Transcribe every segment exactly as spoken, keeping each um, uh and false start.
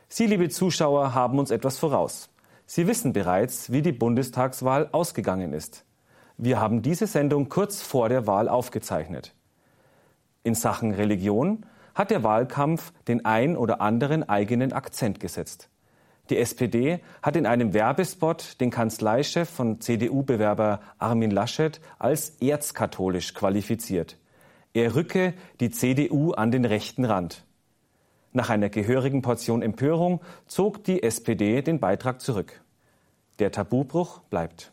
Sie, liebe Zuschauer, haben uns etwas voraus. Sie wissen bereits, wie die Bundestagswahl ausgegangen ist. Wir haben diese Sendung kurz vor der Wahl aufgezeichnet. In Sachen Religion hat der Wahlkampf den ein oder anderen eigenen Akzent gesetzt. Die S P D hat in einem Werbespot den Kanzleichef von C D U-Bewerber Armin Laschet als erzkatholisch qualifiziert. Er rücke die C D U an den rechten Rand. Nach einer gehörigen Portion Empörung zog die S P D den Beitrag zurück. Der Tabubruch bleibt.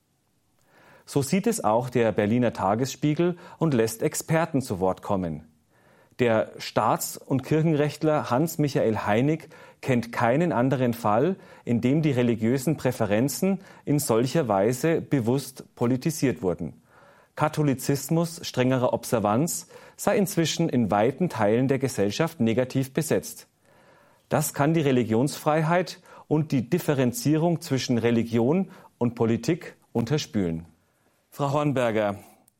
So sieht es auch der Berliner Tagesspiegel und lässt Experten zu Wort kommen. Der Staats- und Kirchenrechtler Hans-Michael Heinig kennt keinen anderen Fall, in dem die religiösen Präferenzen in solcher Weise bewusst politisiert wurden. Katholizismus strengerer Observanz sei inzwischen in weiten Teilen der Gesellschaft negativ besetzt. Das kann die Religionsfreiheit und die Differenzierung zwischen Religion und Politik unterspülen. Frau Hornberger,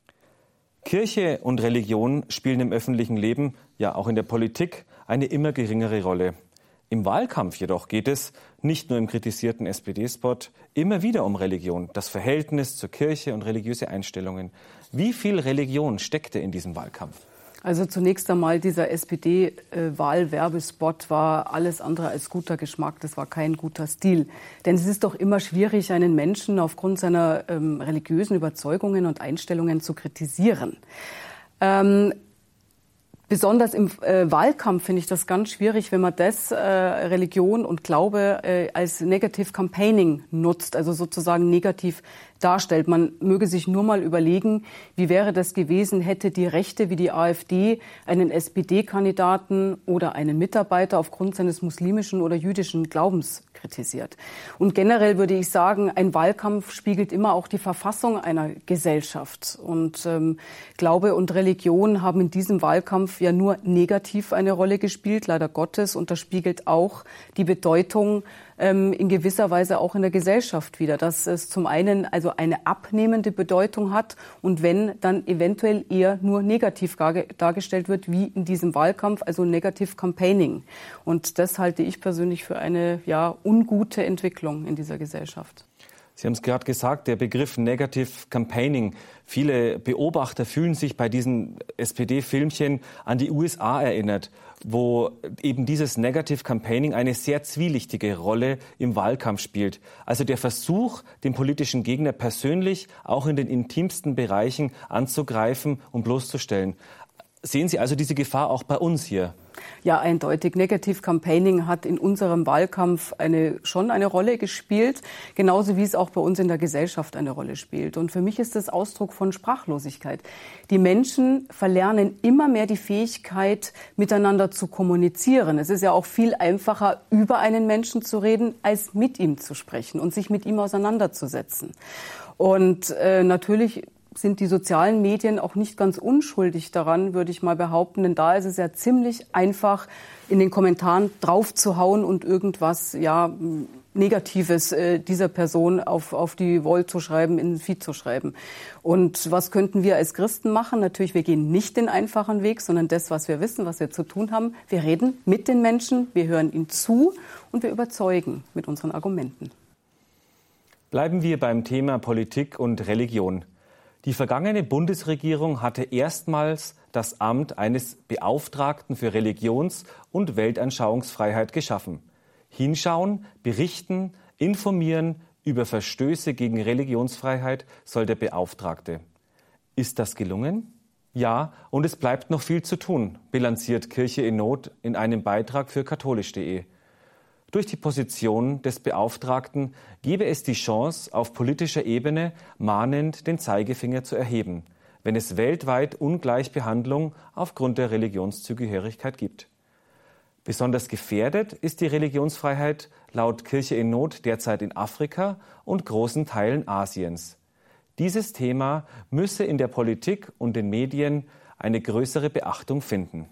Kirche und Religion spielen im öffentlichen Leben, ja auch in der Politik, eine immer geringere Rolle. Im Wahlkampf jedoch geht es, nicht nur im kritisierten S P D-Spot, immer wieder um Religion, das Verhältnis zur Kirche und religiöse Einstellungen. Wie viel Religion steckte in diesem Wahlkampf? Also zunächst einmal, dieser S P D-Wahlwerbespot war alles andere als guter Geschmack. Das war kein guter Stil. Denn es ist doch immer schwierig, einen Menschen aufgrund seiner ähm, religiösen Überzeugungen und Einstellungen zu kritisieren. Ähm, Besonders im äh, Wahlkampf finde ich das ganz schwierig, wenn man das, äh, Religion und Glaube, äh, als Negative Campaigning nutzt, also sozusagen negativ darstellt. Man möge sich nur mal überlegen, wie wäre das gewesen, hätte die Rechte wie die AfD einen S P D-Kandidaten oder einen Mitarbeiter aufgrund seines muslimischen oder jüdischen Glaubens kritisiert. Und generell würde ich sagen, ein Wahlkampf spiegelt immer auch die Verfassung einer Gesellschaft. Und ähm, Glaube und Religion haben in diesem Wahlkampf ja nur negativ eine Rolle gespielt, leider Gottes. Und das spiegelt auch die Bedeutung ähm, in gewisser Weise auch in der Gesellschaft wider, dass es zum einen also eine abnehmende Bedeutung hat und wenn, dann eventuell eher nur negativ dargestellt wird, wie in diesem Wahlkampf, also Negative Campaigning. Und das halte ich persönlich für eine ja ungute Entwicklung in dieser Gesellschaft. Sie haben es gerade gesagt, der Begriff Negative Campaigning. Viele Beobachter fühlen sich bei diesen S P D-Filmchen an die U S A erinnert, wo eben dieses Negative Campaigning eine sehr zwielichtige Rolle im Wahlkampf spielt. Also der Versuch, den politischen Gegner persönlich auch in den intimsten Bereichen anzugreifen und bloßzustellen. Sehen Sie also diese Gefahr auch bei uns hier? Ja, eindeutig. Negative Campaigning hat in unserem Wahlkampf eine, schon eine Rolle gespielt, genauso wie es auch bei uns in der Gesellschaft eine Rolle spielt. Und für mich ist das Ausdruck von Sprachlosigkeit. Die Menschen verlernen immer mehr die Fähigkeit, miteinander zu kommunizieren. Es ist ja auch viel einfacher, über einen Menschen zu reden, als mit ihm zu sprechen und sich mit ihm auseinanderzusetzen. Und äh, natürlich sind die sozialen Medien auch nicht ganz unschuldig daran, würde ich mal behaupten. Denn da ist es ja ziemlich einfach, in den Kommentaren draufzuhauen und irgendwas ja Negatives äh, dieser Person auf, auf die Wall zu schreiben, in den Feed zu schreiben. Und was könnten wir als Christen machen? Natürlich, wir gehen nicht den einfachen Weg, sondern das, was wir wissen, was wir zu tun haben. Wir reden mit den Menschen, wir hören ihnen zu und wir überzeugen mit unseren Argumenten. Bleiben wir beim Thema Politik und Religion. Die vergangene Bundesregierung hatte erstmals das Amt eines Beauftragten für Religions- und Weltanschauungsfreiheit geschaffen. Hinschauen, berichten, informieren über Verstöße gegen Religionsfreiheit soll der Beauftragte. Ist das gelungen? Ja, und es bleibt noch viel zu tun, bilanziert Kirche in Not in einem Beitrag für katholisch punkt de. Durch die Position des Beauftragten gebe es die Chance, auf politischer Ebene mahnend den Zeigefinger zu erheben, wenn es weltweit Ungleichbehandlung aufgrund der Religionszugehörigkeit gibt. Besonders gefährdet ist die Religionsfreiheit laut Kirche in Not derzeit in Afrika und großen Teilen Asiens. Dieses Thema müsse in der Politik und den Medien eine größere Beachtung finden.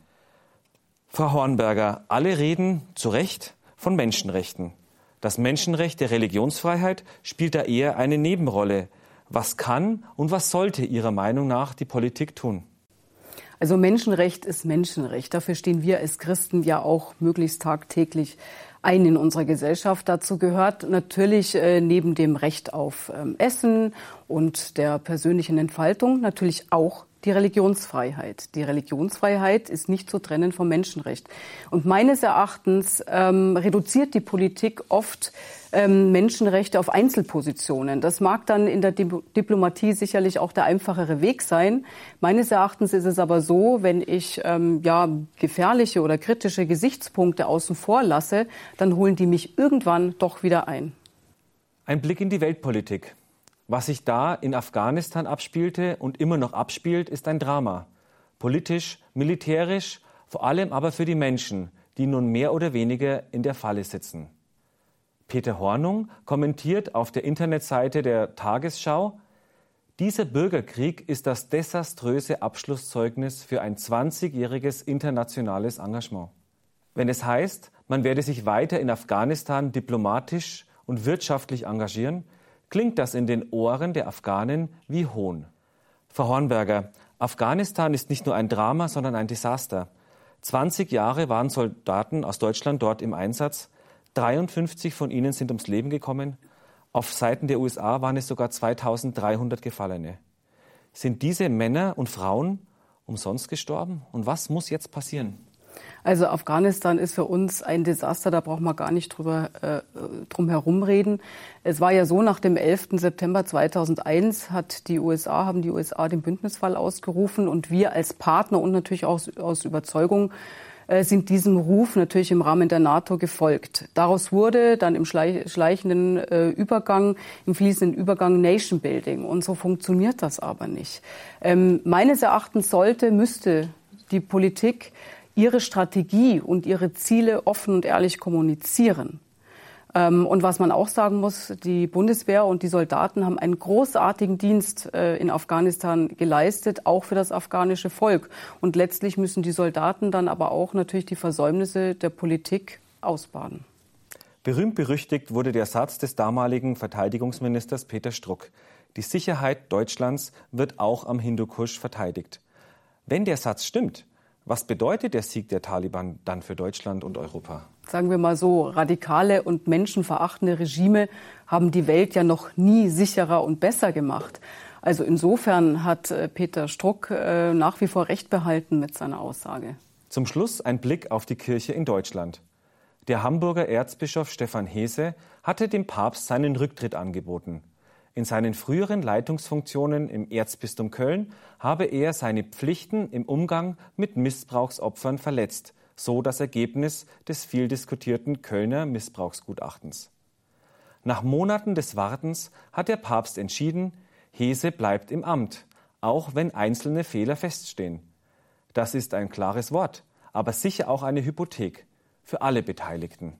Frau Hornberger, alle reden zu Recht von Menschenrechten. Das Menschenrecht der Religionsfreiheit spielt da eher eine Nebenrolle. Was kann und was sollte Ihrer Meinung nach die Politik tun? Also Menschenrecht ist Menschenrecht. Dafür stehen wir als Christen ja auch möglichst tagtäglich ein in unserer Gesellschaft. Dazu gehört natürlich äh, neben dem Recht auf ähm, Essen und der persönlichen Entfaltung natürlich auch die Religionsfreiheit. Die Religionsfreiheit ist nicht zu trennen vom Menschenrecht. Und meines Erachtens ähm, reduziert die Politik oft ähm, Menschenrechte auf Einzelpositionen. Das mag dann in der Di- Diplomatie sicherlich auch der einfachere Weg sein. Meines Erachtens ist es aber so, wenn ich ähm, ja gefährliche oder kritische Gesichtspunkte außen vor lasse, dann holen die mich irgendwann doch wieder ein. Ein Blick in die Weltpolitik. Was sich da in Afghanistan abspielte und immer noch abspielt, ist ein Drama. Politisch, militärisch, vor allem aber für die Menschen, die nun mehr oder weniger in der Falle sitzen. Peter Hornung kommentiert auf der Internetseite der Tagesschau: Dieser Bürgerkrieg ist das desaströse Abschlusszeugnis für ein zwanzigjähriges internationales Engagement. Wenn es heißt, man werde sich weiter in Afghanistan diplomatisch und wirtschaftlich engagieren, klingt das in den Ohren der Afghanen wie Hohn. Frau Hornberger, Afghanistan ist nicht nur ein Drama, sondern ein Desaster. zwanzig Jahre waren Soldaten aus Deutschland dort im Einsatz. dreiundfünfzig von ihnen sind ums Leben gekommen. Auf Seiten der U S A waren es sogar zweitausenddreihundert Gefallene. Sind diese Männer und Frauen umsonst gestorben? Und was muss jetzt passieren? Also Afghanistan ist für uns ein Desaster, da braucht man gar nicht drüber, äh, drum herumreden. Es war ja so, nach dem elften September zweitausendeins hat die U S A, haben die U S A den Bündnisfall ausgerufen und wir als Partner und natürlich auch aus, aus Überzeugung äh, sind diesem Ruf natürlich im Rahmen der NATO gefolgt. Daraus wurde dann im schleichenden äh, Übergang, im fließenden Übergang Nation Building und so funktioniert das aber nicht. Ähm, meines Erachtens sollte, müsste die Politik ihre Strategie und ihre Ziele offen und ehrlich kommunizieren. Und was man auch sagen muss, die Bundeswehr und die Soldaten haben einen großartigen Dienst in Afghanistan geleistet, auch für das afghanische Volk. Und letztlich müssen die Soldaten dann aber auch natürlich die Versäumnisse der Politik ausbaden. Berühmt-berüchtigt wurde der Satz des damaligen Verteidigungsministers Peter Struck: Die Sicherheit Deutschlands wird auch am Hindukusch verteidigt. Wenn der Satz stimmt, was bedeutet der Sieg der Taliban dann für Deutschland und Europa? Sagen wir mal so, radikale und menschenverachtende Regime haben die Welt ja noch nie sicherer und besser gemacht. Also insofern hat Peter Struck äh, nach wie vor Recht behalten mit seiner Aussage. Zum Schluss ein Blick auf die Kirche in Deutschland. Der Hamburger Erzbischof Stefan Hese hatte dem Papst seinen Rücktritt angeboten. In seinen früheren Leitungsfunktionen im Erzbistum Köln habe er seine Pflichten im Umgang mit Missbrauchsopfern verletzt, so das Ergebnis des viel diskutierten Kölner Missbrauchsgutachtens. Nach Monaten des Wartens hat der Papst entschieden, Hese bleibt im Amt, auch wenn einzelne Fehler feststehen. Das ist ein klares Wort, aber sicher auch eine Hypothek für alle Beteiligten.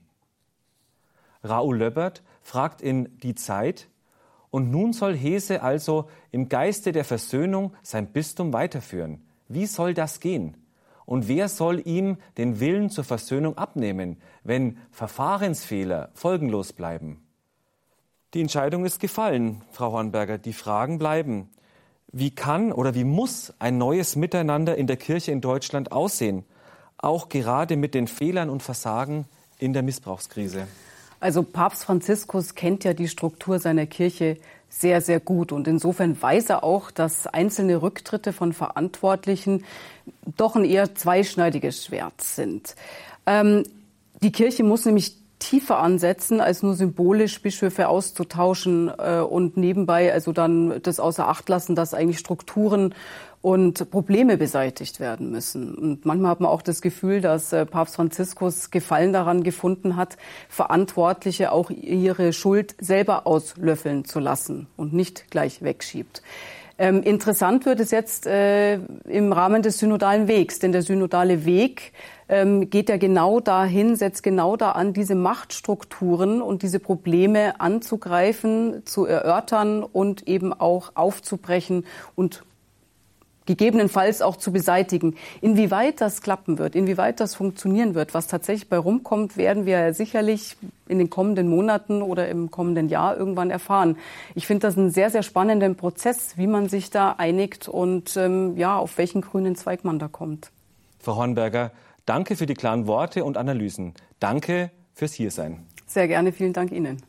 Raoul Löbbert fragt in Die Zeit: Und nun soll Hese also im Geiste der Versöhnung sein Bistum weiterführen. Wie soll das gehen? Und wer soll ihm den Willen zur Versöhnung abnehmen, wenn Verfahrensfehler folgenlos bleiben? Die Entscheidung ist gefallen, Frau Hornberger. Die Fragen bleiben. Wie kann oder wie muss ein neues Miteinander in der Kirche in Deutschland aussehen? Auch gerade mit den Fehlern und Versagen in der Missbrauchskrise. Also Papst Franziskus kennt ja die Struktur seiner Kirche sehr, sehr gut. Und insofern weiß er auch, dass einzelne Rücktritte von Verantwortlichen doch ein eher zweischneidiges Schwert sind. Ähm, die Kirche muss nämlich tiefer ansetzen, als nur symbolisch Bischöfe auszutauschen äh, und nebenbei also dann das außer Acht lassen, dass eigentlich Strukturen und Probleme beseitigt werden müssen. Und manchmal hat man auch das Gefühl, dass äh, Papst Franziskus Gefallen daran gefunden hat, Verantwortliche auch ihre Schuld selber auslöffeln zu lassen und nicht gleich wegschiebt. Ähm, interessant wird es jetzt äh, im Rahmen des synodalen Wegs, denn der synodale Weg ähm, geht ja genau dahin, setzt genau da an, diese Machtstrukturen und diese Probleme anzugreifen, zu erörtern und eben auch aufzubrechen und gegebenenfalls auch zu beseitigen. Inwieweit das klappen wird, inwieweit das funktionieren wird, was tatsächlich bei rumkommt, werden wir sicherlich in den kommenden Monaten oder im kommenden Jahr irgendwann erfahren. Ich finde das einen sehr, sehr spannenden Prozess, wie man sich da einigt und ähm, ja, auf welchen grünen Zweig man da kommt. Frau Hornberger, danke für die klaren Worte und Analysen. Danke fürs Hiersein. Sehr gerne, vielen Dank Ihnen.